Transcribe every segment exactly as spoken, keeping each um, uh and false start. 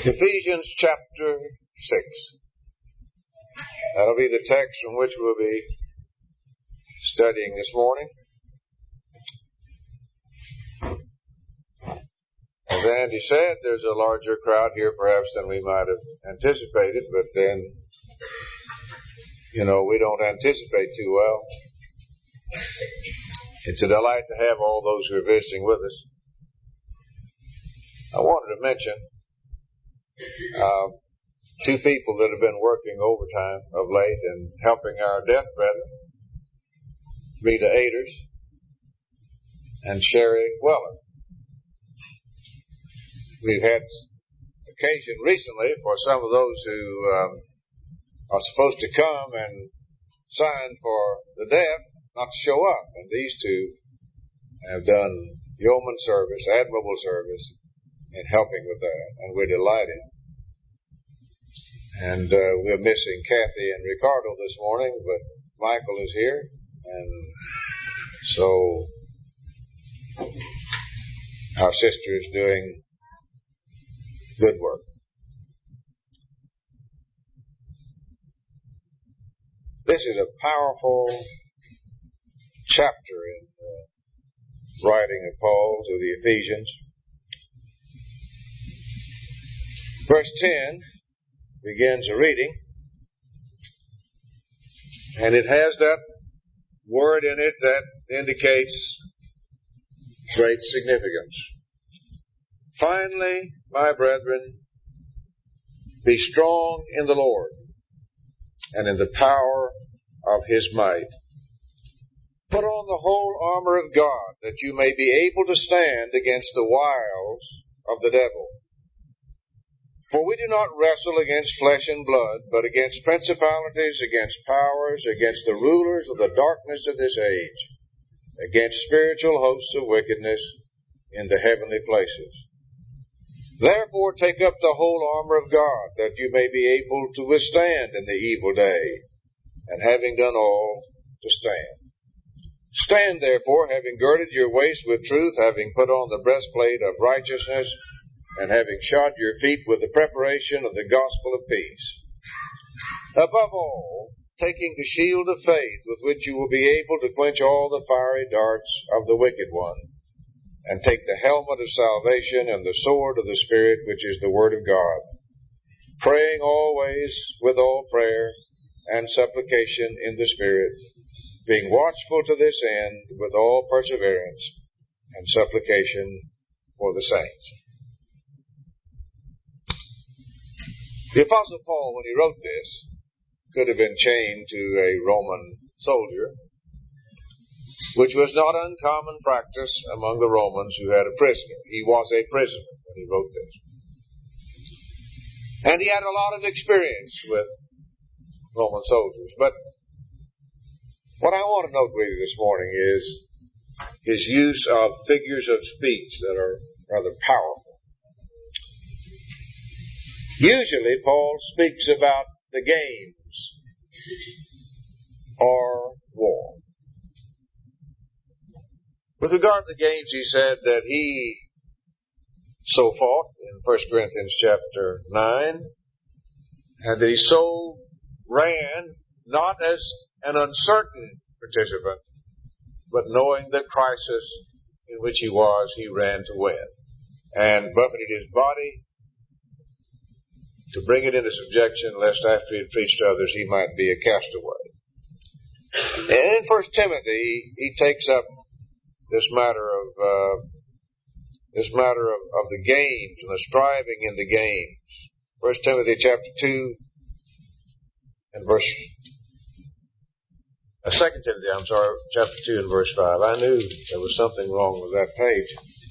Ephesians chapter six. That'll be the text from which we'll be studying this morning. As Andy said, there's a larger crowd here perhaps than we might have anticipated, but then, you know, we don't anticipate too well. It's a delight to have all those who are visiting with us. I wanted to mention uh, two people that have been working overtime of late and helping our deaf brethren, Rita Aders and Sherry Weller. We've had occasion recently for some of those who um, are supposed to come and sign for the deaf not to show up. And these two have done yeoman service, admirable service in helping with that. And we're delighted. And uh, we're missing Kathy and Ricardo this morning, but Michael is here. And so our sister is doing good work. This is a powerful chapter in the writing of Paul to the Ephesians. Verse ten begins a reading, and it has that word in it that indicates great significance. Finally, my brethren, be strong in the Lord and in the power of His might. Put on the whole armor of God, that you may be able to stand against the wiles of the devil. For we do not wrestle against flesh and blood, but against principalities, against powers, against the rulers of the darkness of this age, against spiritual hosts of wickedness in the heavenly places. Therefore take up the whole armor of God, that you may be able to withstand in the evil day, and having done all, to stand. Stand therefore, having girded your waist with truth, having put on the breastplate of righteousness, and having shod your feet with the preparation of the gospel of peace. Above all, taking the shield of faith, with which you will be able to quench all the fiery darts of the wicked one, and take the helmet of salvation and the sword of the Spirit, which is the Word of God, praying always with all prayer and supplication in the Spirit, being watchful to this end with all perseverance and supplication for the saints. The Apostle Paul, when he wrote this, could have been chained to a Roman soldier, which was not uncommon practice among the Romans who had a prisoner. He was a prisoner when he wrote this. And he had a lot of experience with Roman soldiers. But what I want to note with you this morning is his use of figures of speech that are rather powerful. Usually, Paul speaks about the games or war. With regard to the games, he said that he so fought in First Corinthians chapter nine, and that he so ran not as an uncertain participant, but knowing the crisis in which he was, he ran to win, and buffeted his body to bring it into subjection, lest after he had preached to others, he might be a castaway. And in First Timothy, he takes up this matter of uh, this matter of, of the games and the striving in the games. First Timothy chapter two and verse uh, Second Timothy, I'm sorry, chapter two and verse five. I knew there was something wrong with that page.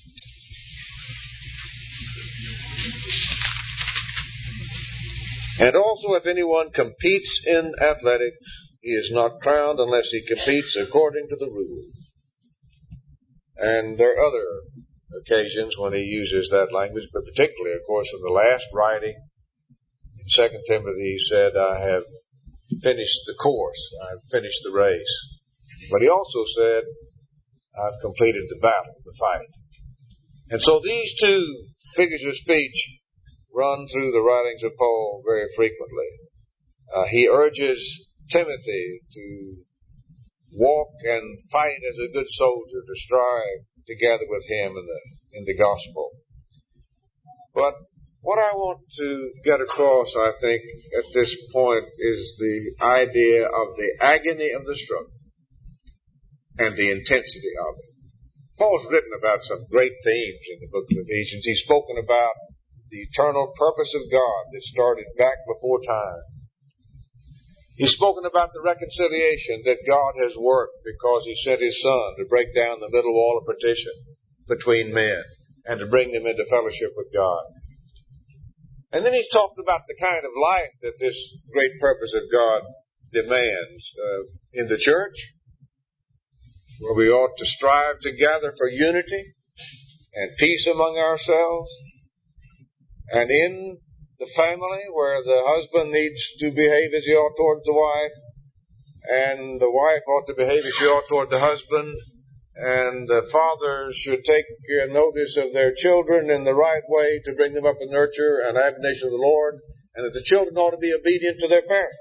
And also, if anyone competes in athletics, he is not crowned unless he competes according to the rules. And there are other occasions when he uses that language, but particularly, of course, in the last writing, in Second Timothy, he said, I have finished the course, I've finished the race. But he also said, I've completed the battle, the fight. And so these two figures of speech run through the writings of Paul very frequently. Uh, he urges Timothy to walk and fight as a good soldier, to strive together with him in the in the gospel. But what I want to get across, I think, at this point is the idea of the agony of the struggle and the intensity of it. Paul's written about some great themes in the book of Ephesians. He's spoken about the eternal purpose of God that started back before time. He's spoken about the reconciliation that God has worked because He sent His Son to break down the middle wall of partition between men and to bring them into fellowship with God. And then He's talked about the kind of life that this great purpose of God demands uh, in the church, where we ought to strive together for unity and peace among ourselves, and in the family, where the husband needs to behave as he ought towards the wife, and the wife ought to behave as she ought toward the husband, and the fathers should take notice of their children in the right way to bring them up in nurture and admonition of the Lord, and that the children ought to be obedient to their parents.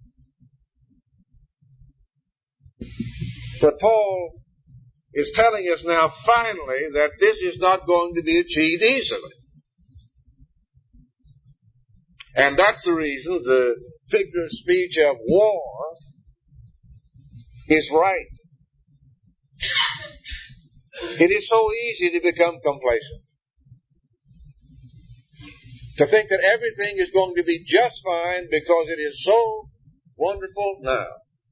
But Paul is telling us now finally that this is not going to be achieved easily. And that's the reason the figure of speech of war is right. It is so easy to become complacent, to think that everything is going to be just fine because it is so wonderful now.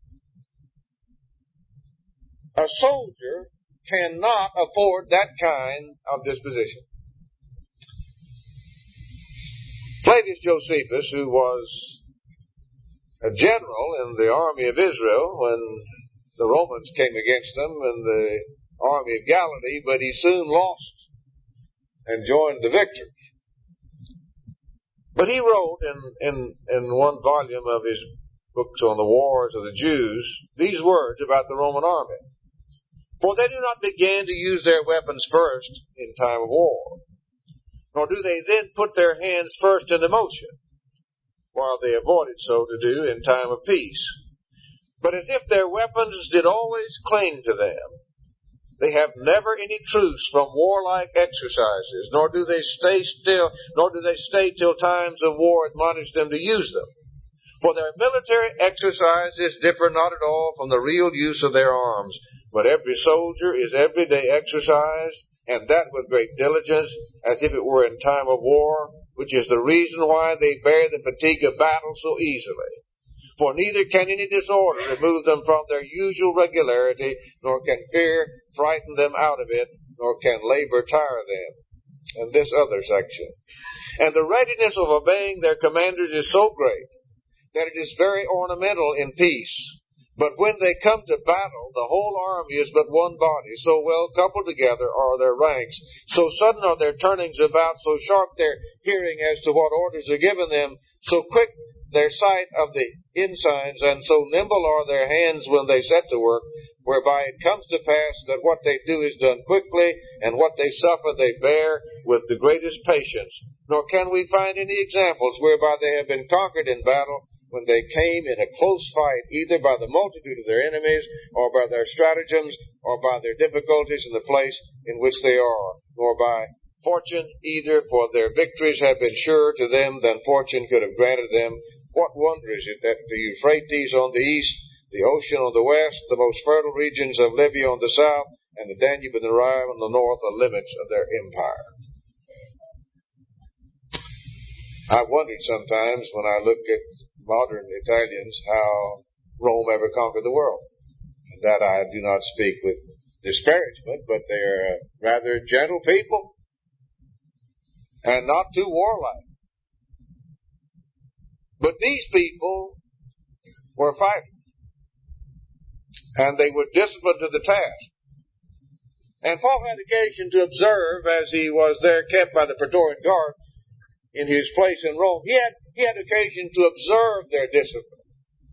A soldier cannot afford that kind of disposition. Flavius Josephus, who was a general in the army of Israel when the Romans came against them in the army of Galilee, but he soon lost and joined the victors. But he wrote in, in, in one volume of his books on the wars of the Jews these words about the Roman army. For they do not begin to use their weapons first in time of war, nor do they then put their hands first into motion, while they avoided so to do in time of peace. But as if their weapons did always cling to them, they have never any truce from warlike exercises, nor do they stay still, nor do they stay till times of war admonish them to use them. For their military exercises differ not at all from the real use of their arms, but every soldier is every day exercised, and that with great diligence, as if it were in time of war, which is the reason why they bear the fatigue of battle so easily. For neither can any disorder remove them from their usual regularity, nor can fear frighten them out of it, nor can labor tire them. And this other section. And the readiness of obeying their commanders is so great, that it is very ornamental in peace. But when they come to battle, the whole army is but one body, so well coupled together are their ranks, so sudden are their turnings about, so sharp their hearing as to what orders are given them, so quick their sight of the ensigns, and so nimble are their hands when they set to work, whereby it comes to pass that what they do is done quickly, and what they suffer they bear with the greatest patience. Nor can we find any examples whereby they have been conquered in battle, when they came in a close fight, either by the multitude of their enemies, or by their stratagems, or by their difficulties in the place in which they are, nor by fortune either, for their victories have been surer to them than fortune could have granted them. What wonder is it that the Euphrates on the east, the ocean on the west, the most fertile regions of Libya on the south, and the Danube and the Rhine on the north are limits of their empire? I've wondered sometimes when I look at modern Italians how Rome ever conquered the world. And that I do not speak with disparagement, but they're rather gentle people and not too warlike. But these people were fighters, and they were disciplined to the task. And Paul had occasion to observe, as he was there kept by the Praetorian Guard in his place in Rome, he had, he had occasion to observe their discipline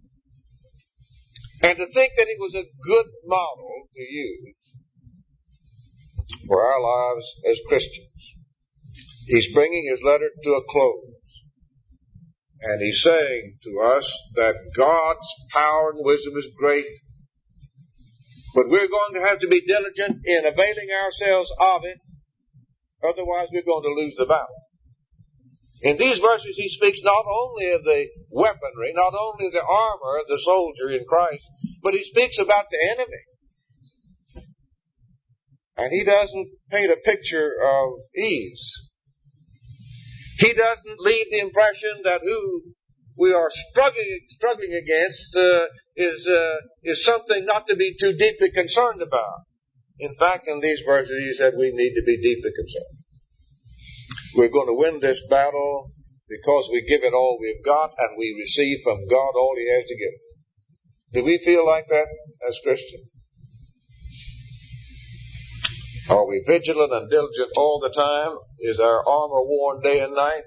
and to think that it was a good model to use for our lives as Christians. He's bringing his letter to a close. And he's saying to us that God's power and wisdom is great, but we're going to have to be diligent in availing ourselves of it. Otherwise, we're going to lose the battle. In these verses, he speaks not only of the weaponry, not only the armor of the soldier in Christ, but he speaks about the enemy. And he doesn't paint a picture of ease. He doesn't leave the impression that who we are struggling struggling against uh, is uh, is something not to be too deeply concerned about. In fact, in these verses, he said we need to be deeply concerned. We're going to win this battle because we give it all we've got and we receive from God all He has to give. Do we feel like that as Christians? Are we vigilant and diligent all the time? Is our armor worn day and night?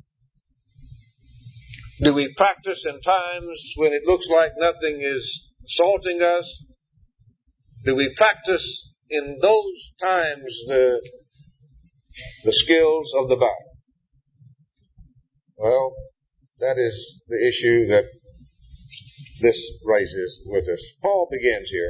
Do we practice in times when it looks like nothing is assaulting us? Do we practice in those times the, the skills of the battle? Well, that is the issue that this raises with us. Paul begins here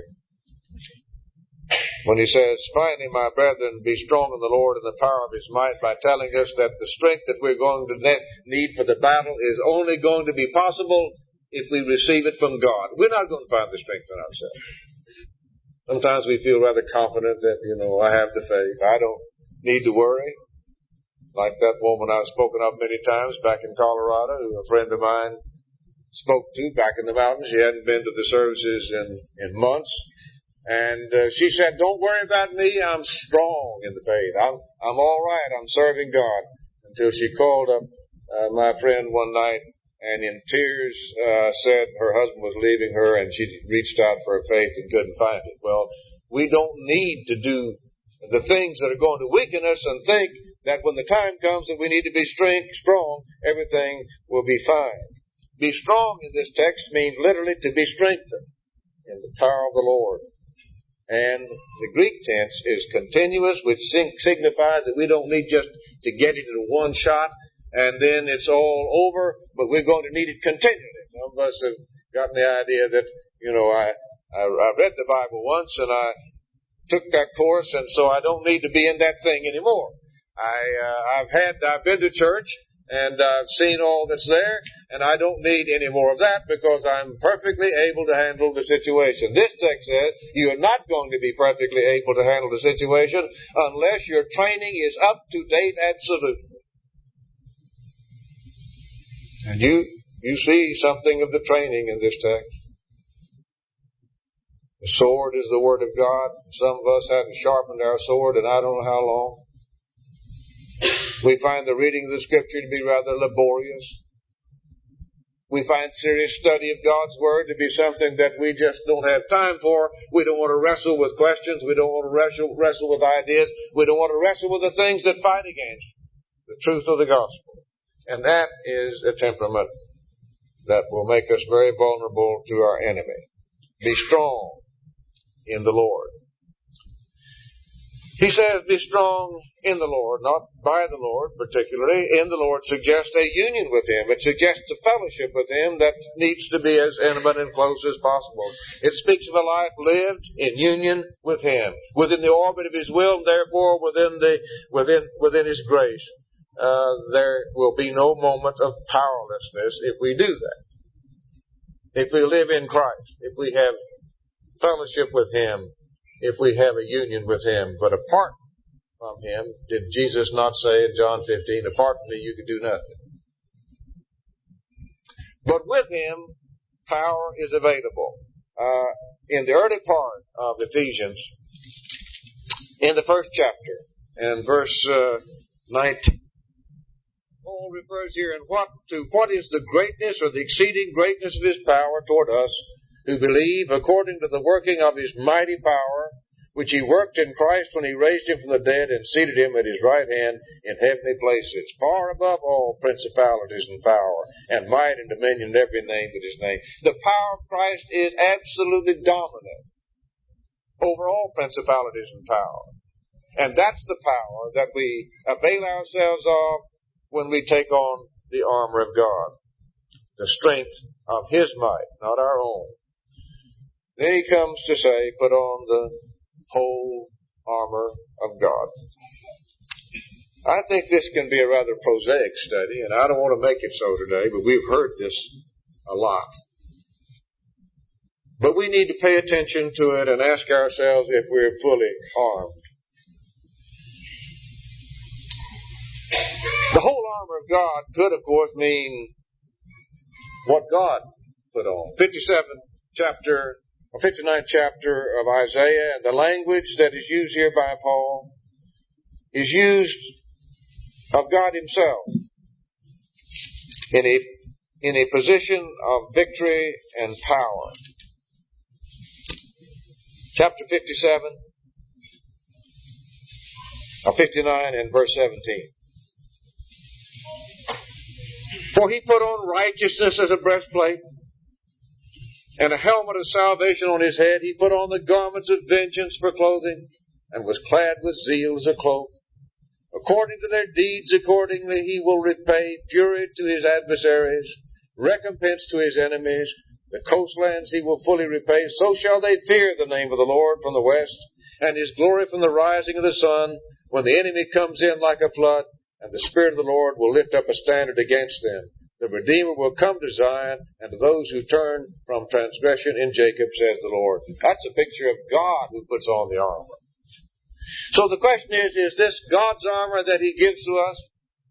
when he says, finally, my brethren, be strong in the Lord and the power of His might, by telling us that the strength that we're going to need for the battle is only going to be possible if we receive it from God. We're not going to find the strength in ourselves. Sometimes we feel rather confident that, you know, I have the faith. I don't need to worry. Like that woman I've spoken of many times back in Colorado, who a friend of mine spoke to back in the mountains. She hadn't been to the services in, in months. And uh, she said, don't worry about me. I'm strong in the faith. I'm, I'm all right. I'm serving God. Until she called up uh, my friend one night and in tears uh, said her husband was leaving her and she reached out for her faith and couldn't find it. Well, we don't need to do the things that are going to weaken us and think that when the time comes that we need to be strength, strong, everything will be fine. Be strong in this text means literally to be strengthened in the power of the Lord. And the Greek tense is continuous, which signifies that we don't need just to get it in one shot and then it's all over, but we're going to need it continually. Some of us have gotten the idea that, you know, I, I, I read the Bible once and I took that course and so I don't need to be in that thing anymore. I, uh, I've had, I've been to church and I've seen all that's there and I don't need any more of that because I'm perfectly able to handle the situation. This text says you're not going to be perfectly able to handle the situation unless your training is up to date absolutely. And you, you see something of the training in this text. The sword is the Word of God. Some of us haven't sharpened our sword and I don't know how long. We find the reading of the Scripture to be rather laborious. We find serious study of God's Word to be something that we just don't have time for. We don't want to wrestle with questions. We don't want to wrestle, wrestle with ideas. We don't want to wrestle with the things that fight against the truth of the gospel. And that is a temperament that will make us very vulnerable to our enemy. Be strong in the Lord. He says, be strong in the Lord, not by the Lord particularly. In the Lord suggests a union with Him. It suggests a fellowship with Him that needs to be as intimate and close as possible. It speaks of a life lived in union with Him, within the orbit of His will, and therefore within the within within His grace. Uh, there will be no moment of powerlessness if we do that. If we live in Christ, if we have fellowship with Him, if we have a union with Him. But apart from Him, did Jesus not say in John fifteen, apart from me you can do nothing? But with Him, power is available. Uh, in the early part of Ephesians, in the first chapter, and verse uh, nineteen, Paul refers here in what to what is the greatness or the exceeding greatness of His power toward us who believe, according to the working of His mighty power, which He worked in Christ when He raised Him from the dead and seated Him at His right hand in heavenly places, far above all principalities and power, and might and dominion and every name that is named. The power of Christ is absolutely dominant over all principalities and power. And that's the power that we avail ourselves of when we take on the armor of God. The strength of His might, not our own. Then he comes to say, put on the whole armor of God. I think this can be a rather prosaic study, and I don't want to make it so today, but we've heard this a lot. But we need to pay attention to it and ask ourselves if we're fully armed. The whole armor of God could, of course, mean what God put on. fifty-seventh chapter, or fifty-ninth chapter of Isaiah, and the language that is used here by Paul is used of God Himself in a, in a position of victory and power. Chapter fifty-seven, or fifty-nine and verse seventeen. For He put on righteousness as a breastplate, and a helmet of salvation on His head. He put on the garments of vengeance for clothing, and was clad with zeal as a cloak. According to their deeds, accordingly He will repay fury to His adversaries, recompense to His enemies. The coastlands He will fully repay. So shall they fear the name of the Lord from the west, and His glory from the rising of the sun, when the enemy comes in like a flood, and the Spirit of the Lord will lift up a standard against them. The Redeemer will come to Zion, and to those who turn from transgression in Jacob, says the Lord. That's a picture of God who puts on the armor. So the question is, is this God's armor that He gives to us?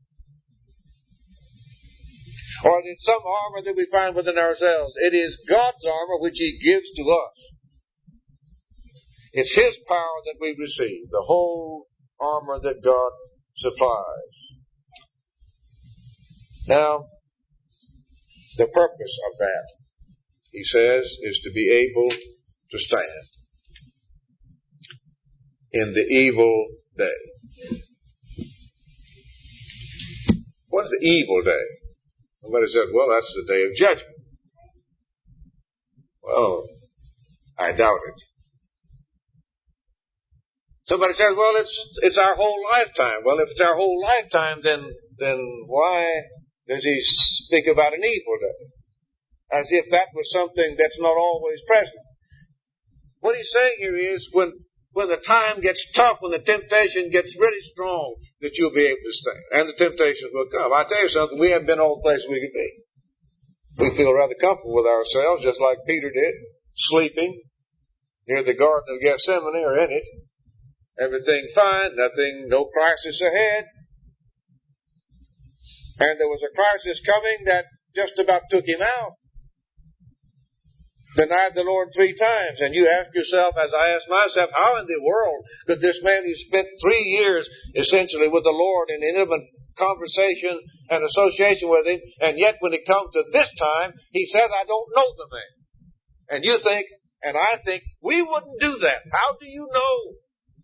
Or is it some armor that we find within ourselves? It is God's armor which He gives to us. It's His power that we receive, the whole armor that God supplies. Now, the purpose of that, he says, is to be able to stand in the evil day. What is the evil day? Somebody said, well, that's the day of judgment. Well, I doubt it. Somebody says, well, it's it's our whole lifetime. Well, if it's our whole lifetime, then then why does he speak about an evil day? As if that was something that's not always present. What he's saying here is when when the time gets tough, when the temptation gets really strong, that you'll be able to stand. And the temptations will come. I tell you something, we haven't been all the places we could be. We feel rather comfortable with ourselves, just like Peter did, sleeping near the Garden of Gethsemane or in it. Everything fine, nothing, no crisis ahead. And there was a crisis coming that just about took him out. Denied the Lord three times. And you ask yourself, as I ask myself, how in the world could this man who spent three years essentially with the Lord in intimate conversation and association with Him, and yet when it comes to this time, he says, I don't know the man. And you think, and I think, we wouldn't do that. How do you know?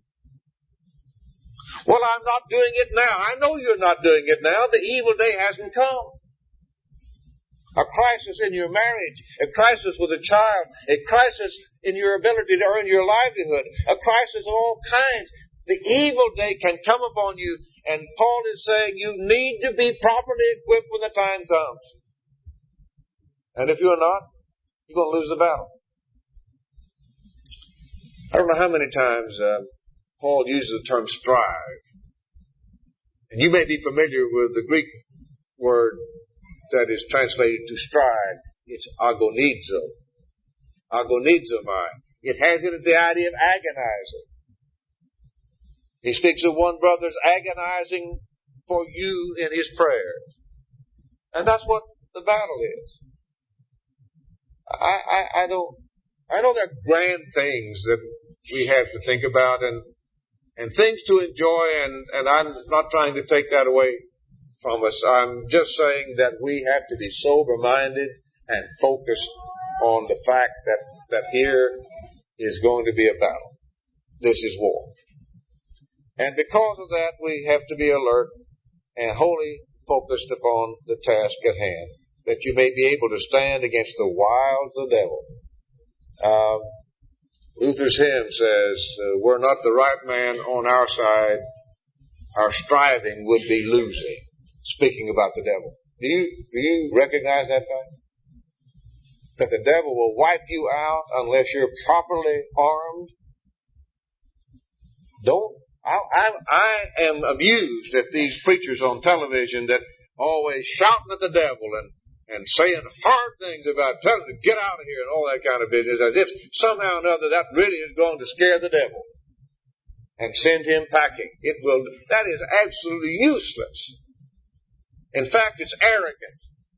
Well, I'm not doing it now. I know you're not doing it now. The evil day hasn't come. A crisis in your marriage, a crisis with a child, a crisis in your ability to earn your livelihood, a crisis of all kinds. The evil day can come upon you, and Paul is saying you need to be properly equipped when the time comes. And if you're not, you're going to lose the battle. I don't know how many times uh, Paul uses the term strive. And you may be familiar with the Greek word that is translated to strive. It's agonizo. Agonizomai. It has in it the idea of agonizing. He speaks of one brother's agonizing for you in his prayers. And that's what the battle is. I, I, I don't, I know there are grand things that we have to think about and, and things to enjoy, and, and I'm not trying to take that away from us. I'm just saying that we have to be sober-minded and focused on the fact that, that here is going to be a battle. This is war. And because of that, we have to be alert and wholly focused upon the task at hand, that you may be able to stand against the wiles of the devil. Um, Luther's hymn says, uh, were not the right man on our side, our striving would be losing. Speaking about the devil. Do you, do you recognize that fact? That the devil will wipe you out unless you're properly armed? Don't, I, I, I am amused at these preachers on television that always shouting at the devil and, and saying hard things about telling him to get out of here and all that kind of business, as if somehow or another that really is going to scare the devil and send him packing. It will, that is absolutely useless. In fact, it's arrogant.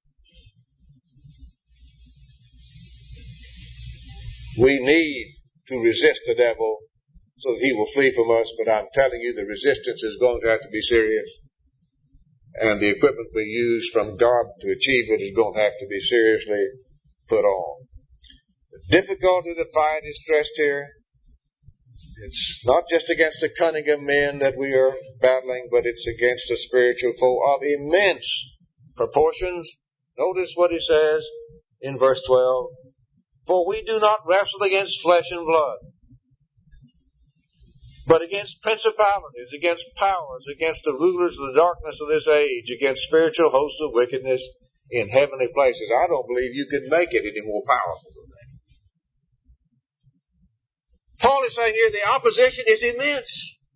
We need to resist the devil so that he will flee from us, but I'm telling you the resistance is going to have to be serious. And the equipment we use from God to achieve it is going to have to be seriously put on. The difficulty of the fight is stressed here. It's not just against the cunning of men that we are battling, but it's against a spiritual foe of immense proportions. Notice what he says in verse twelve. For we do not wrestle against flesh and blood, but against principalities, against powers, against the rulers of the darkness of this age, against spiritual hosts of wickedness in heavenly places. I don't believe you can make it any more powerful than that. Paul is saying here the opposition is immense.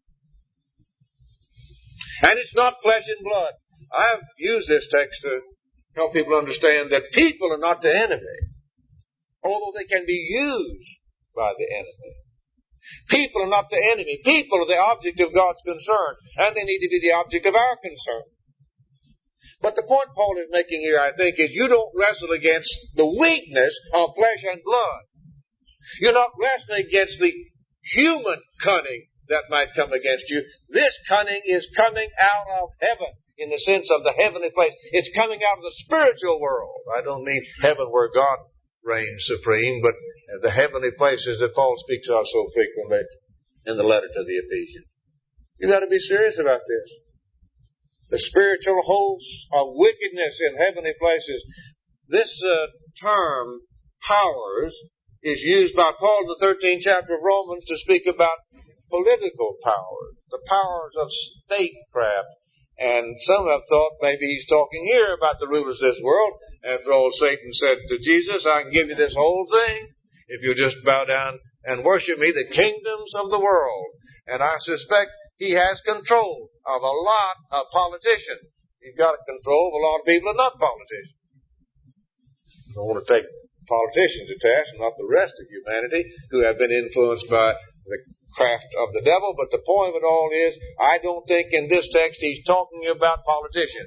And it's not flesh and blood. I've used this text to help people understand that people are not the enemy, although they can be used by the enemy. People are not the enemy. People are the object of God's concern, and they need to be the object of our concern. But the point Paul is making here, I think, is you don't wrestle against the weakness of flesh and blood. You're not wrestling against the human cunning that might come against you. This cunning is coming out of heaven, in the sense of the heavenly place. It's coming out of the spiritual world. I don't mean heaven where God reigns supreme, but the heavenly places that Paul speaks of so frequently in the letter to the Ephesians. You've got to be serious about this. The spiritual hosts of wickedness in heavenly places. This uh, term, powers, is used by Paul in the thirteenth chapter of Romans to speak about political powers, the powers of statecraft. And some have thought maybe he's talking here about the rulers of this world. After all, Satan said to Jesus, I can give you this whole thing if you just bow down and worship me, the kingdoms of the world. And I suspect he has control of a lot of politicians. He's got control of a lot of people that are not politicians. I don't want to take politicians to task, not the rest of humanity who have been influenced by the craft of the devil. But the point of it all is, I don't think in this text he's talking about politicians.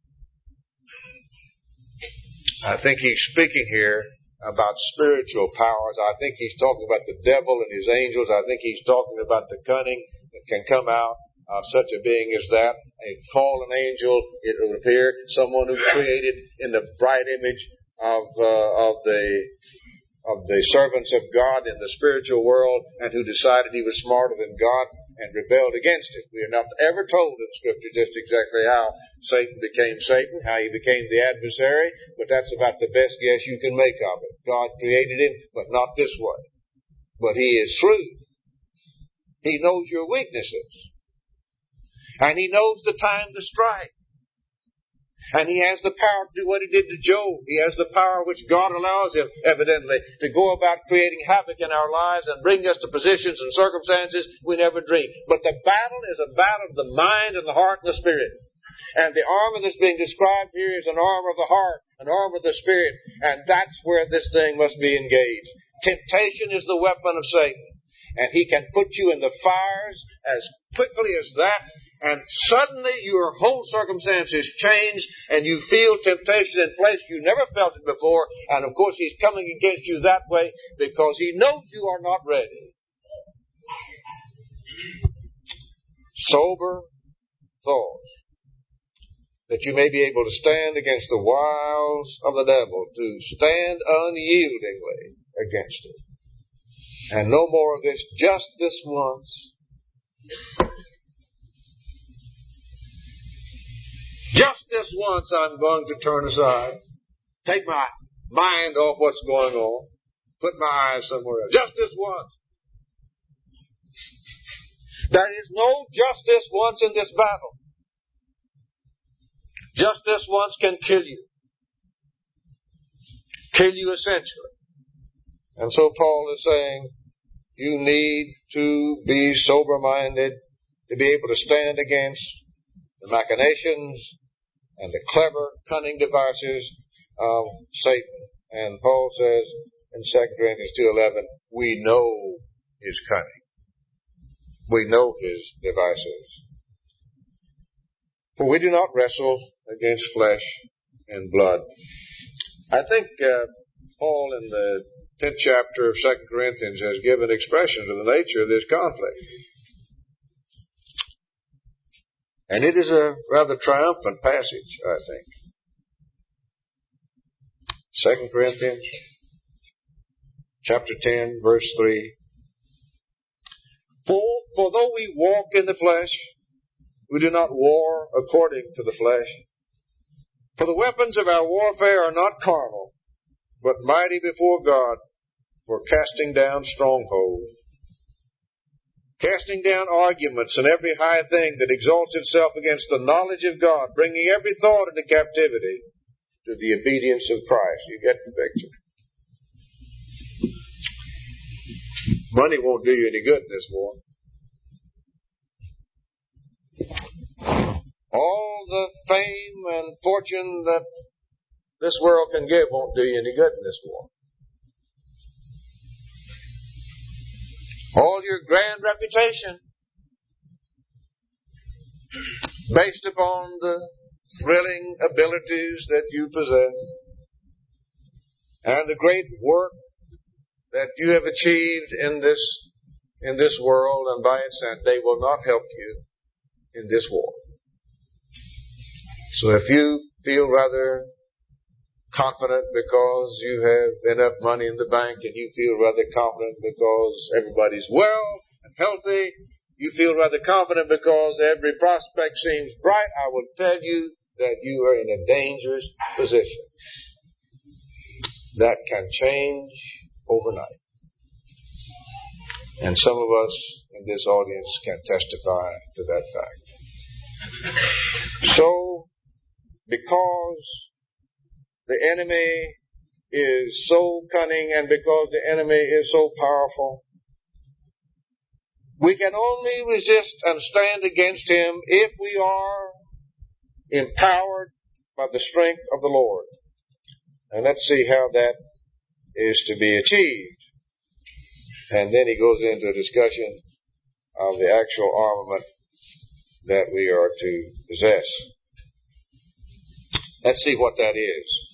I think he's speaking here about spiritual powers. I think he's talking about the devil and his angels. I think he's talking about the cunning that can come out of such a being as that. A fallen angel, it would appear, someone who created in the bright image of uh, of the of the servants of God in the spiritual world, and who decided he was smarter than God and rebelled against it. We are not ever told in Scripture just exactly how Satan became Satan, how he became the adversary, but that's about the best guess you can make of it. God created him, but not this way. But he is truth. He knows your weaknesses. And he knows the time to strike. And he has the power to do what he did to Job. He has the power which God allows him, evidently, to go about creating havoc in our lives and bring us to positions and circumstances we never dreamed. But the battle is a battle of the mind and the heart and the spirit. And the armor that's being described here is an armor of the heart, an armor of the spirit. And that's where this thing must be engaged. Temptation is the weapon of Satan. And he can put you in the fires as quickly as that. And suddenly your whole circumstances change and you feel temptation in place. You never felt it before. And of course he's coming against you that way because he knows you are not ready. Sober thoughts, that you may be able to stand against the wiles of the devil, to stand unyieldingly against it. And no more of this, just this once. Just this once I'm going to turn aside. Take my mind off what's going on. Put my eyes somewhere else. Just this once. There is no justice once in this battle. Justice once can kill you. Kill you essentially. And so Paul is saying, you need to be sober-minded to be able to stand against the machinations and the clever, cunning devices of Satan. And Paul says in Second Corinthians two eleven, we know his cunning. We know his devices. For we do not wrestle against flesh and blood. I think uh, Paul in the tenth chapter of Second Corinthians has given expression to the nature of this conflict. And it is a rather triumphant passage, I think. Second Corinthians chapter ten, verse three. For, for though we walk in the flesh, we do not war according to the flesh. For the weapons of our warfare are not carnal, but mighty before God for casting down strongholds, casting down arguments and every high thing that exalts itself against the knowledge of God, bringing every thought into captivity to the obedience of Christ. You get the picture. Money won't do you any good in this war. All the fame and fortune that this world can give won't do you any good in this war. All your grand reputation, based upon the thrilling abilities that you possess, and the great work that you have achieved in this in this world and by its end, they will not help you in this war. So if you feel rather confident because you have enough money in the bank, and you feel rather confident because everybody's well and healthy, you feel rather confident because every prospect seems bright, I will tell you that you are in a dangerous position. That can change overnight. And some of us in this audience can testify to that fact. So, because the enemy is so cunning and because the enemy is so powerful, we can only resist and stand against him if we are empowered by the strength of the Lord. And let's see how that is to be achieved. And then he goes into a discussion of the actual armament that we are to possess. Let's see what that is.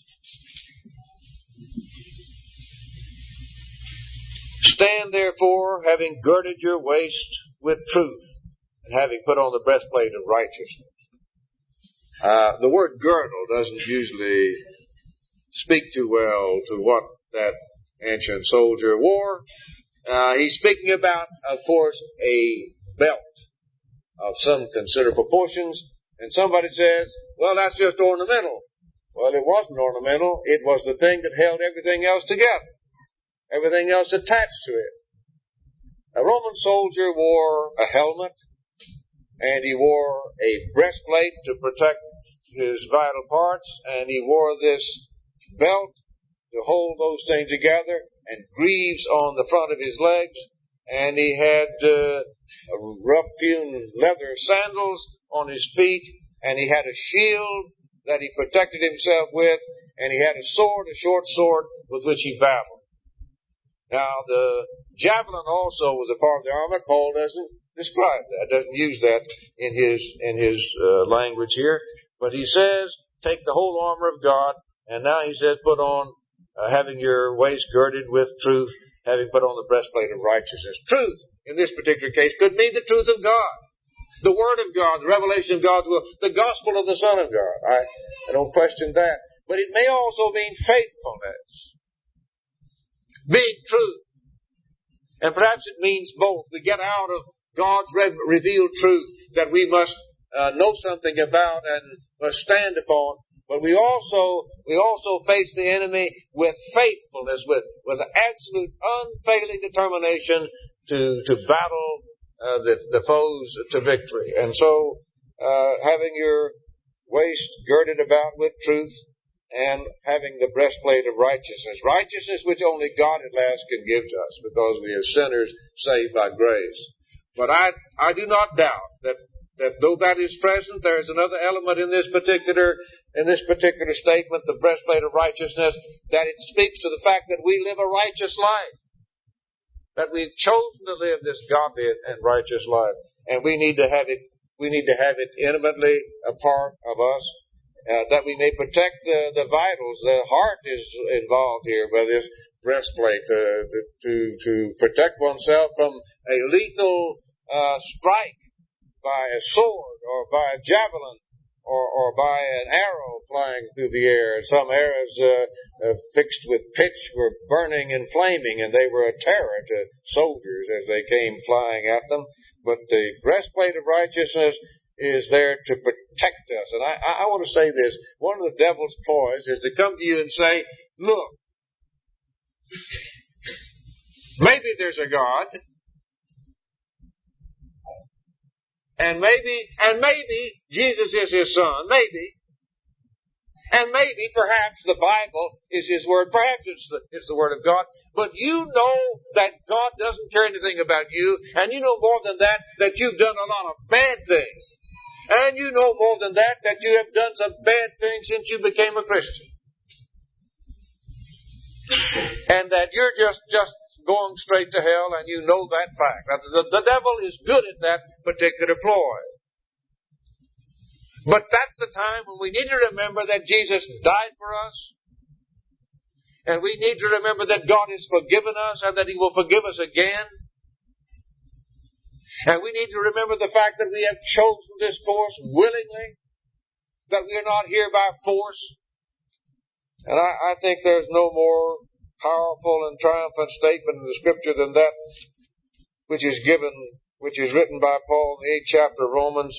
Stand therefore, having girded your waist with truth, and having put on the breastplate of righteousness. Uh, the word girdle doesn't usually speak too well to what that ancient soldier wore. Uh, he's speaking about, of course, a belt of some considerable proportions. And somebody says, well, that's just ornamental. Well, it wasn't ornamental. It was the thing that held everything else together. Everything else attached to it. A Roman soldier wore a helmet, and he wore a breastplate to protect his vital parts, and he wore this belt to hold those things together, and greaves on the front of his legs, and he had uh, rough-hewn leather sandals on his feet, and he had a shield that he protected himself with, and he had a sword, a short sword, with which he battled. Now, the javelin also was a part of the armor. Paul doesn't describe that, doesn't use that in his in his uh, language here. But he says, take the whole armor of God, and now he says, put on, uh, having your waist girded with truth, having put on the breastplate of righteousness. Truth, in this particular case, could mean the truth of God. The Word of God, the revelation of God's will, the gospel of the Son of God. I, I don't question that. But it may also mean faithfulness. Being truth. And perhaps it means both. We get out of God's re- revealed truth that we must uh, know something about and must stand upon. But we also we also face the enemy with faithfulness, with, with absolute unfailing determination to, to battle uh, the, the foes to victory. And so, uh, having your waist girded about with truth, and having the breastplate of righteousness. Righteousness which only God at last can give to us, because we are sinners saved by grace. But I, I do not doubt that, that though that is present, there is another element in this particular, in this particular statement, the breastplate of righteousness, that it speaks to the fact that we live a righteous life. That we've chosen to live this godly and righteous life. And we need to have it, we need to have it intimately a part of us. Uh, that we may protect the, the vitals. The heart is involved here by this breastplate uh, to to protect oneself from a lethal uh, strike by a sword or by a javelin or, or by an arrow flying through the air. Some arrows uh, uh, fixed with pitch were burning and flaming, and they were a terror to soldiers as they came flying at them. But the breastplate of righteousness is there to protect us. And I, I want to say this. One of the devil's ploys is to come to you and say, look, maybe there's a God, and maybe, and maybe Jesus is his son, maybe, and maybe perhaps the Bible is his word, perhaps it's the, it's the word of God, but you know that God doesn't care anything about you, and you know more than that, that you've done a lot of bad things. And you know more than that, that you have done some bad things since you became a Christian. And that you're just, just going straight to hell, and you know that fact. The, the devil is good at that particular ploy. But that's the time when we need to remember that Jesus died for us. And we need to remember that God has forgiven us and that He will forgive us again. And we need to remember the fact that we have chosen this course willingly, that we are not here by force. And I, I think there's no more powerful and triumphant statement in the Scripture than that which is given, which is written by Paul in the eighth chapter of Romans.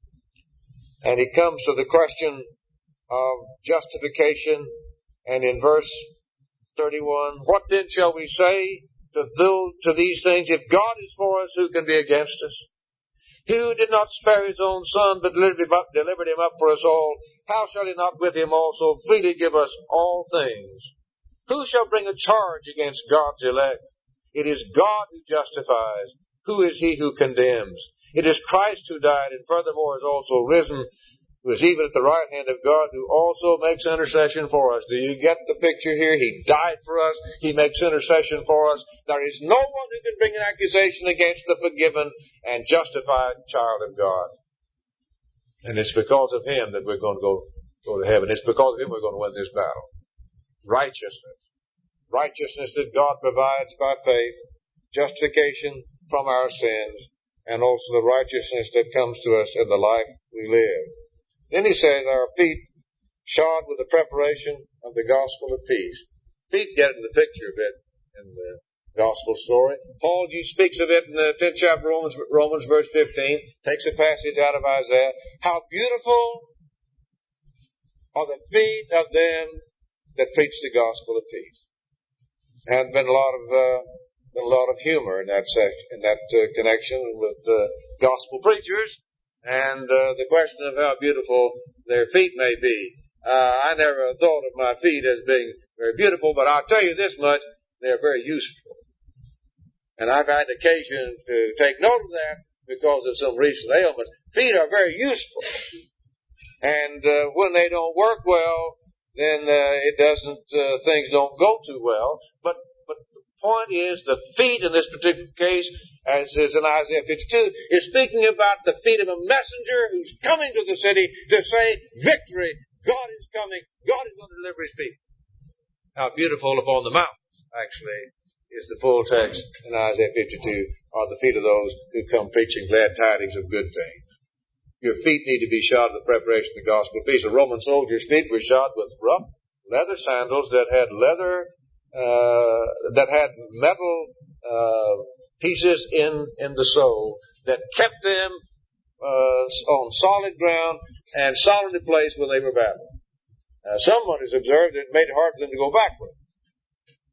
And he comes to the question of justification, and in verse thirty-one, what then shall we say to those, to these things? If God is for us, who can be against us? He who did not spare his own son, but delivered him up, delivered him up for us all, how shall he not with him also freely give us all things? Who shall bring a charge against God's elect? It is God who justifies. Who is he who condemns? It is Christ who died, and furthermore is also risen, who is even at the right hand of God, who also makes intercession for us. Do you get the picture here? He died for us. He makes intercession for us. There is no one who can bring an accusation against the forgiven and justified child of God. And it's because of Him that we're going to go, go to heaven. It's because of Him we're going to win this battle. Righteousness. Righteousness that God provides by faith. Justification from our sins. And also the righteousness that comes to us in the life we live. Then he says, our feet shod with the preparation of the gospel of peace. Feet get in the picture a bit in the gospel story. Paul you speaks of it in the tenth chapter of Romans, Romans verse fifteen. Takes a passage out of Isaiah. How beautiful are the feet of them that preach the gospel of peace. And been a lot of uh, been a lot of humor in that section, in that uh, connection with uh, gospel preachers. And uh, the question of how beautiful their feet may be. Uh, I never thought of my feet as being very beautiful, but I'll tell you this much, they're very useful. And I've had occasion to take note of that because of some recent ailments. Feet are very useful. And uh, when they don't work well, then uh, it doesn't, uh, things don't go too well. But point is, the feet in this particular case, as is in Isaiah fifty-two, is speaking about the feet of a messenger who's coming to the city to say, victory, God is coming, God is going to deliver His people. How beautiful upon the mountains, actually, is the full text in Isaiah fifty-two, are the feet of those who come preaching glad tidings of good things. Your feet need to be shod with the preparation of the gospel of peace. A Roman soldier's feet were shod with rough leather sandals that had leather Uh, that had metal uh, pieces in in the sole that kept them uh, on solid ground and solidly placed when they were battling. Uh, someone has observed that it made it hard for them to go backward.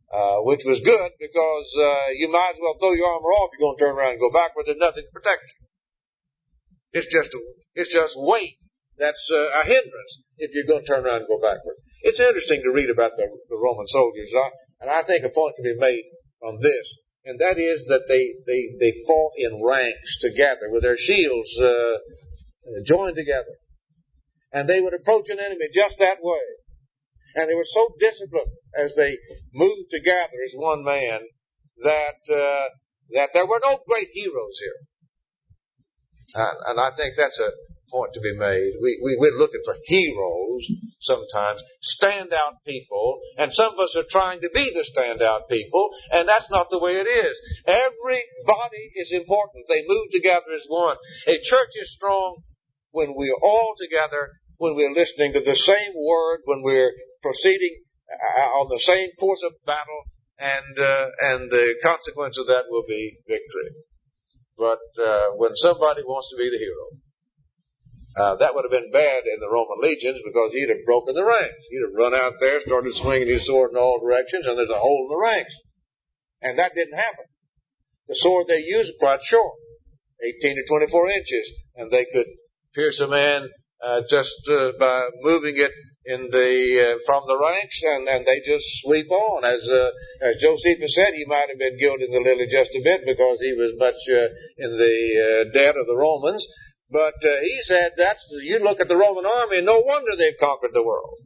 uh, which was good because uh, you might as well throw your armor off if you're going to turn around and go backwards. There's nothing to protect you. It's just a, it's just weight that's uh, a hindrance if you're going to turn around and go backwards. It's interesting to read about the, the Roman soldiers, uh, and I think a point can be made on this, and that is that they they they fought in ranks together with their shields uh, joined together, and they would approach an enemy just that way. And they were so disciplined as they moved together as one man that uh, that there were no great heroes here. And, and I think that's a point to be made. We, we, we're looking for heroes sometimes, standout people, and some of us are trying to be the standout people, and that's not the way it is. Everybody is important. They move together as one. A church is strong when we're all together, when we're listening to the same word, when we're proceeding on the same course of battle, and uh, and the consequence of that will be victory. But uh, when somebody wants to be the hero, uh, that would have been bad in the Roman legions because he'd have broken the ranks. He'd have run out there, started swinging his sword in all directions, and there's a hole in the ranks. And that didn't happen. The sword they used was quite short, eighteen to twenty-four inches, and they could pierce a man uh, just uh, by moving it in the uh, from the ranks, and, and they just sweep on. As uh, as Josephus said, he might have been gilding the lily just a bit because he was much uh, in the uh, debt of the Romans. But uh, he said that's you look at the Roman army, and no wonder they've conquered the world.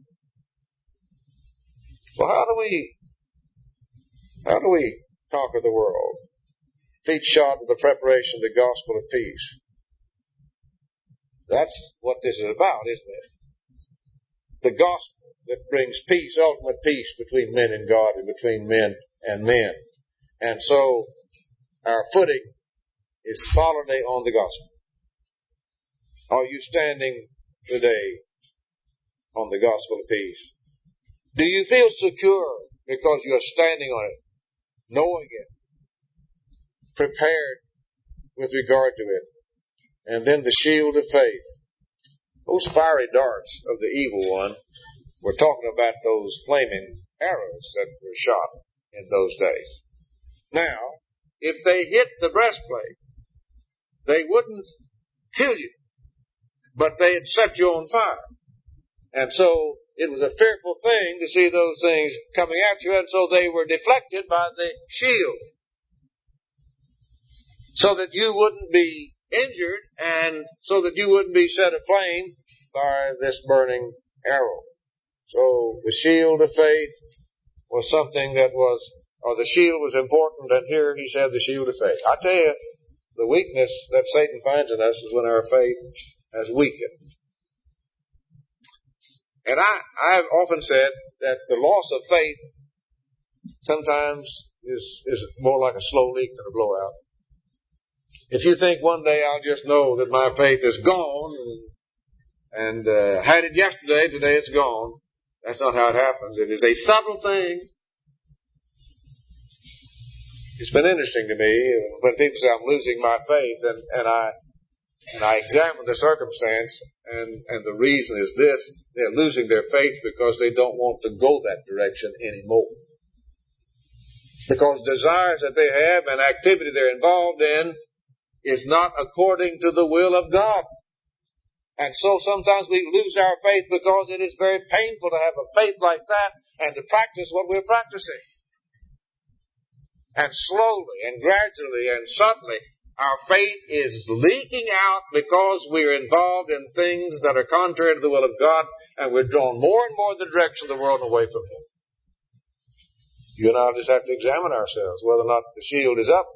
Well, how do we how do we conquer the world? Feet shod with the preparation of the gospel of peace. That's what this is about, isn't it? The gospel that brings peace, ultimate peace between men and God and between men and men. And so our footing is solidly on the gospel. Are you standing today on the gospel of peace? Do you feel secure because you are standing on it, knowing it, prepared with regard to it? And then the shield of faith. Those fiery darts of the evil one, we're talking about those flaming arrows that were shot in those days. Now, if they hit the breastplate, they wouldn't kill you, but they'd set you on fire. And so it was a fearful thing to see those things coming at you, and so they were deflected by the shield, so that you wouldn't be injured, and so that you wouldn't be set aflame by this burning arrow. So the shield of faith was something that was, or the shield was important, and here he said the shield of faith. I tell you, the weakness that Satan finds in us is when our faith has weakened. And I, I've often said that the loss of faith sometimes is, is more like a slow leak than a blowout. If you think one day I'll just know that my faith is gone and, and uh, had it yesterday, today it's gone, that's not how it happens. It is a subtle thing. It's been interesting to me when people say I'm losing my faith, and, and I and I examine the circumstance, and, and the reason is this: they're losing their faith because they don't want to go that direction anymore. Because desires that they have and activity they're involved in is not according to the will of God. And so sometimes we lose our faith because it is very painful to have a faith like that and to practice what we're practicing. And slowly and gradually and subtly, our faith is leaking out because we're involved in things that are contrary to the will of God, and we're drawn more and more in the direction of the world and away from Him. You and I just have to examine ourselves whether or not the shield is up,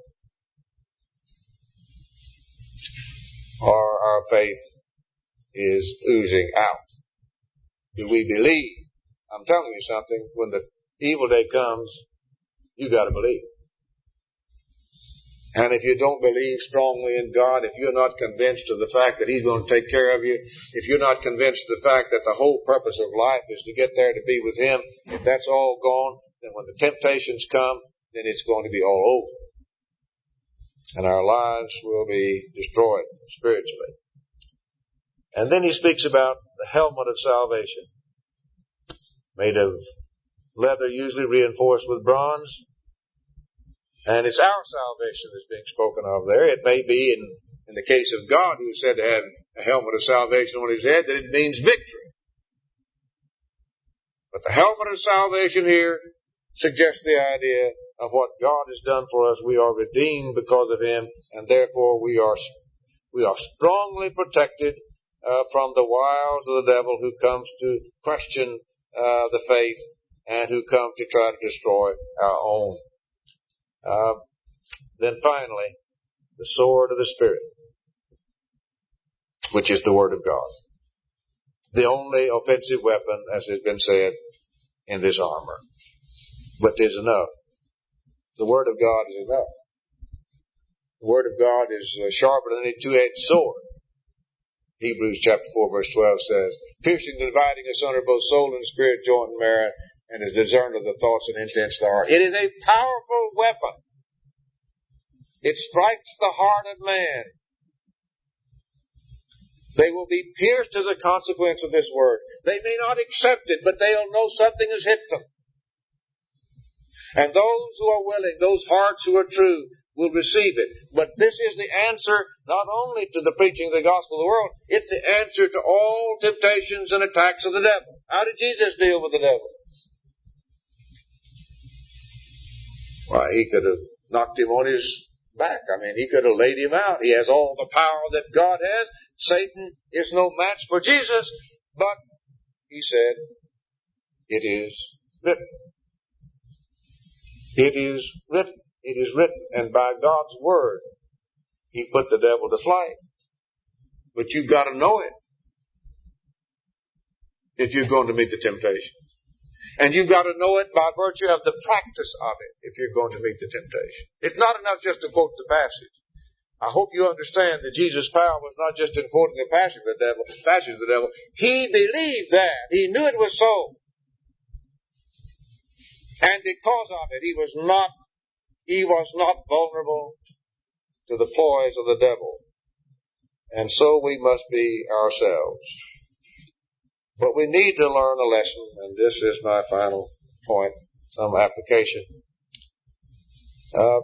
or our faith is oozing out. Do we believe? I'm telling you something, when the evil day comes, you've got to believe. And if you don't believe strongly in God, if you're not convinced of the fact that He's going to take care of you, if you're not convinced of the fact that the whole purpose of life is to get there to be with Him, if that's all gone, then when the temptations come, then it's going to be all over. And our lives will be destroyed spiritually. And then he speaks about the helmet of salvation, made of leather usually reinforced with bronze. And it's our salvation that's being spoken of there. It may be in, in the case of God, who is said to have a helmet of salvation on his head, that it means victory. But the helmet of salvation here suggests the idea of what God has done for us. We are redeemed because of Him, and therefore we are we are strongly protected uh, from the wiles of the devil, who comes to question uh, the faith and who comes to try to destroy our own. Uh, then finally, the sword of the Spirit, which is the Word of God. The only offensive weapon, as has been said, in this armor. But there's enough. The Word of God is enough. The Word of God is sharper than any two-edged sword. Hebrews chapter four verse twelve says, piercing and dividing asunder both soul and spirit, joint and marrow, and is discerner of the thoughts and intents of the heart. It is a powerful weapon. It strikes the heart of man. They will be pierced as a consequence of this word. They may not accept it, but they'll know something has hit them. And those who are willing, those hearts who are true, will receive it. But this is the answer not only to the preaching of the gospel of the world, it's the answer to all temptations and attacks of the devil. How did Jesus deal with the devil? Why, he could have knocked him on his back. I mean, he could have laid him out. He has all the power that God has. Satan is no match for Jesus. But he said, it is written. It is written. It is written. And by God's word, He put the devil to flight. But you've got to know it if you're going to meet the temptation. And you've got to know it by virtue of the practice of it if you're going to meet the temptation. It's not enough just to quote the passage. I hope you understand that Jesus' power was not just in quoting the passage of the devil, passage of the devil. He believed that. He knew it was so. And because of it, he was not, he was not vulnerable to the ploys of the devil. And so we must be ourselves. But we need to learn a lesson, and this is my final point, some application. Uh,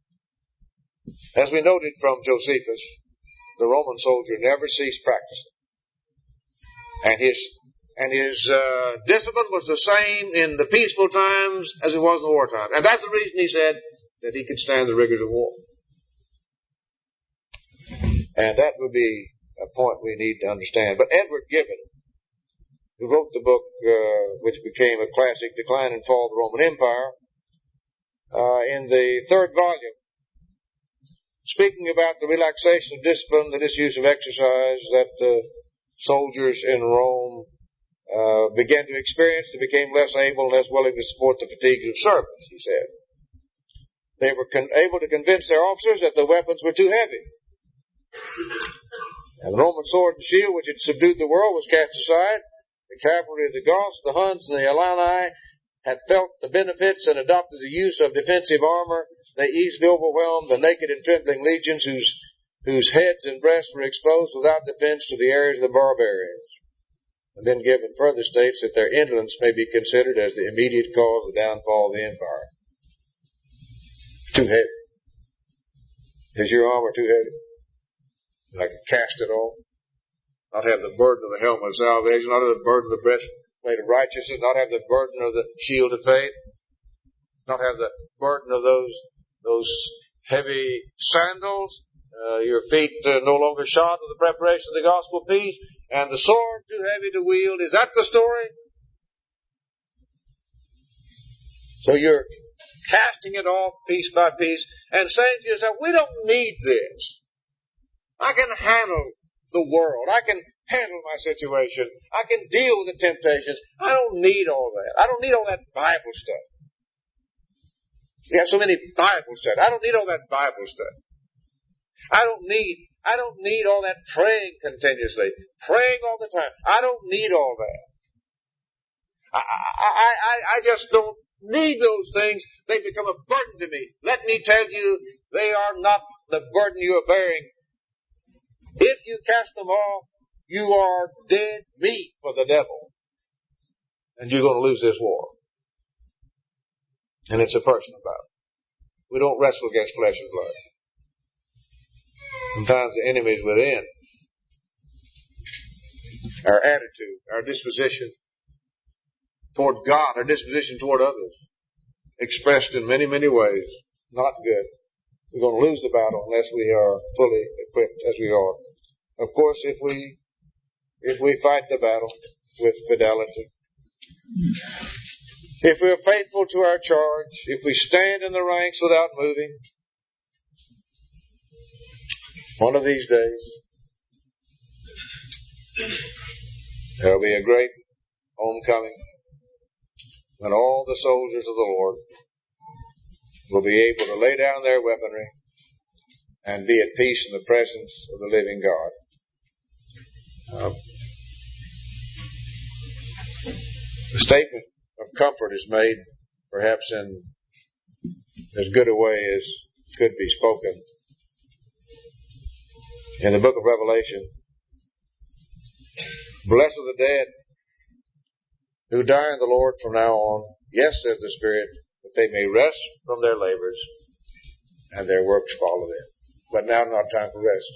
as we noted from Josephus, the Roman soldier never ceased practicing. And his and his uh, discipline was the same in the peaceful times as it was in the war times. And that's the reason he said that he could stand the rigors of war. And that would be a point we need to understand. But Edward Gibbon, who wrote the book uh, which became a classic, Decline and Fall of the Roman Empire, uh, in the third volume, speaking about the relaxation of discipline, the disuse of exercise that uh, soldiers in Rome uh, began to experience, they became less able and less willing to support the fatigues of service, he said. They were con- able to convince their officers that the weapons were too heavy. And the Roman sword and shield, which had subdued the world, was cast aside. The cavalry of the Goths, the Huns, and the Alani had felt the benefits and adopted the use of defensive armor. They easily overwhelmed the naked and trembling legions whose, whose heads and breasts were exposed without defense to the areas of the barbarians. And then Gibbon further states that their indolence may be considered as the immediate cause of the downfall of the empire. Too heavy. Is your armor too heavy? I can cast it off. Not have the burden of the helmet of salvation, not have the burden of the breastplate of righteousness, not have the burden of the shield of faith, not have the burden of those those heavy sandals, uh, your feet uh, no longer shod with the preparation of the gospel of peace, and the sword too heavy to wield. Is that the story? So you're casting it off piece by piece and saying to yourself, we don't need this. I can handle the world. I can handle my situation. I can deal with the temptations. I don't need all that. I don't need all that Bible stuff. We have so many Bible stuff. I don't need all that Bible stuff. I don't need, I don't need all that praying continuously. Praying all the time. I don't need all that. I, I, I, I just don't need those things. They become a burden to me. Let me tell you, they are not the burden you are bearing. If you cast them off, you are dead meat for the devil. And you're going to lose this war. And it's a personal battle. We don't wrestle against flesh and blood. Sometimes the enemy is within. Our attitude, our disposition toward God, our disposition toward others, expressed in many, many ways, not good. We're going to lose the battle unless we are fully equipped as we are. Of course, if we if we fight the battle with fidelity, if we are faithful to our charge, if we stand in the ranks without moving, one of these days there will be a great homecoming when all the soldiers of the Lord will be able to lay down their weaponry and be at peace in the presence of the living God. Uh, the statement of comfort is made perhaps in as good a way as could be spoken in the book of Revelation. Blessed are the dead who die in the Lord from now on. Yes, says the Spirit, that they may rest from their labors and their works follow them. But now not time for rest.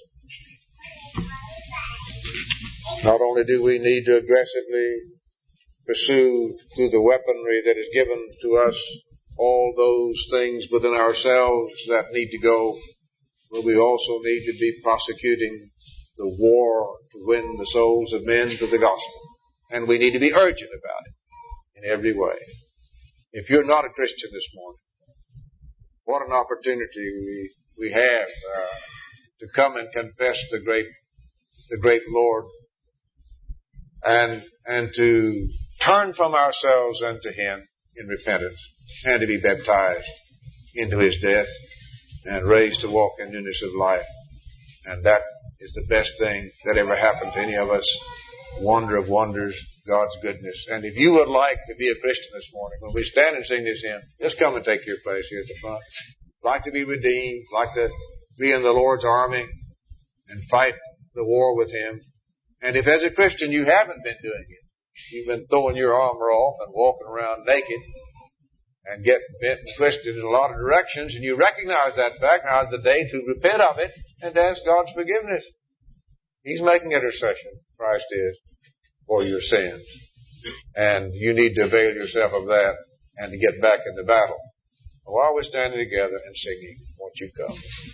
Not only do we need to aggressively pursue through the weaponry that is given to us all those things within ourselves that need to go, but we also need to be prosecuting the war to win the souls of men to the gospel. And we need to be urgent about it in every way. If you're not a Christian this morning, what an opportunity we we have uh, to come and confess the great the great Lord, and and to turn from ourselves unto Him in repentance, and to be baptized into His death and raised to walk in newness of life. And that is the best thing that ever happened to any of us. Wonder of wonders, God's goodness. And if you would like to be a Christian this morning, when we stand and sing this hymn, just come and take your place here at the front. Like to be redeemed, like to be in the Lord's army and fight the war with Him. And if as a Christian you haven't been doing it, you've been throwing your armor off and walking around naked and getting bent and twisted in a lot of directions, and you recognize that fact, now is the day to repent of it and ask God's forgiveness. He's making intercession, Christ is, for your sins. And you need to avail yourself of that and to get back in the battle. While we're standing together and singing, won't you come?